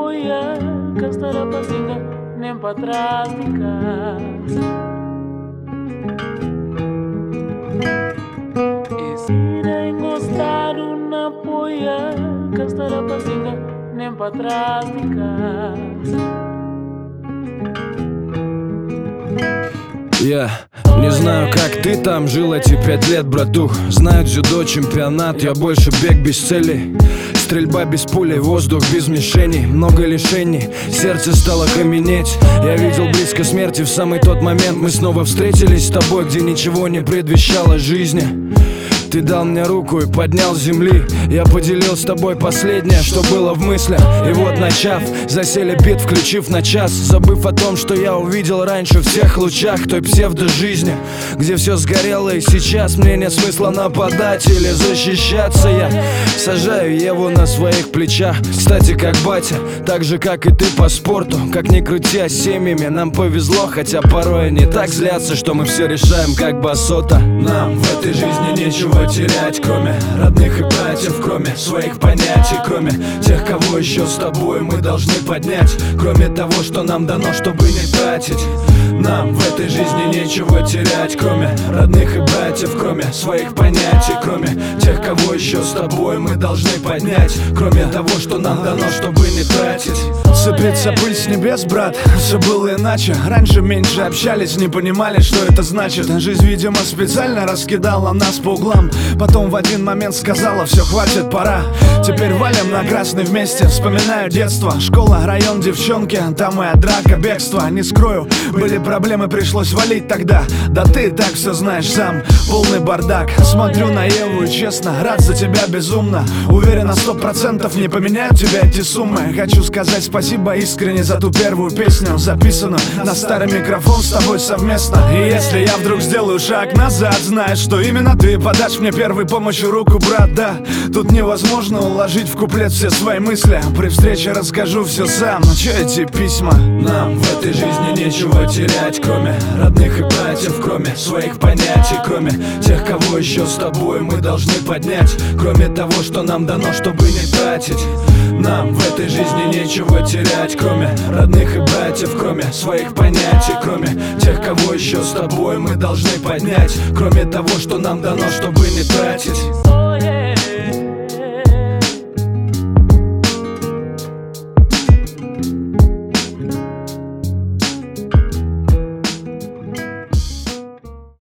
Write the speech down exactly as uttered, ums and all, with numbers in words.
apoia, castará pazinga, nem para trás de casa. E se nem gostaram, não apoia, castará pazinga, nem para trás de casa. Я не знаю, как ты там жил эти пять лет, братух. Знаю дзюдо, чемпионат, я больше бег без цели. Стрельба без пули, воздух без мишеней. Много лишений, сердце стало каменеть. Я видел близко смерти в самый тот момент. Мы снова встретились с тобой, где ничего не предвещало жизни. Ты дал мне руку и поднял с земли. Я поделил с тобой последнее, что было в мыслях. И вот начав, засели бит, включив на час, забыв о том, что я увидел раньше в тех лучах той псевдо-жизни, где все сгорело и сейчас мне нет смысла нападать или защищаться. Я сажаю Еву на своих плечах, кстати, как батя, так же, как и ты по спорту. Как ни крути, а с семьями нам повезло, хотя порой они так злятся, что мы все решаем как басота. Нам в этой жизни нечего терять, кроме родных и братьев, кроме своих понятий, кроме тех, кого еще с тобой мы должны поднять, кроме того, что нам дано, чтобы не тратить. Нам в этой жизни нечего терять, кроме родных и братьев, кроме своих понятий, кроме тех, кого еще с тобой мы должны поднять, кроме того, что нам дано, чтобы не тратить. Сыпется пыль с небес, брат, все было иначе. Раньше меньше общались, не понимали, что это значит. Жизнь, видимо, специально раскидала нас по углам. Потом в один момент сказала: все, хватит, пора. Теперь валим на красный вместе. Вспоминаю детство, школа, район, девчонки. Там моя драка, бегство, не скрою, были проблемы, пришлось валить тогда. Да ты и так все знаешь сам, полный бардак. Смотрю на Еву и честно, рад за тебя безумно. Уверен на сто процентов не поменяют тебя эти суммы. Хочу сказать спасибо искренне за ту первую песню, записанную на старый микрофон с тобой совместно. И если я вдруг сделаю шаг назад, знаешь, что именно ты подашь мне первой помощью руку, брат. Да, тут невозможно уложить в куплет все свои мысли. При встрече расскажу все сам, но че эти письма? Нам в этой жизни нечего терять, кроме родных и братьев, кроме своих понятий, кроме тех, кого еще с тобой мы должны поднять, кроме того, что нам дано, чтобы не тратить. Нам в этой жизни нечего терять, кроме родных и братьев, кроме своих понятий, кроме тех, кого еще с тобой мы должны поднять, кроме того, что нам дано, чтобы не тратить. Oh, yeah.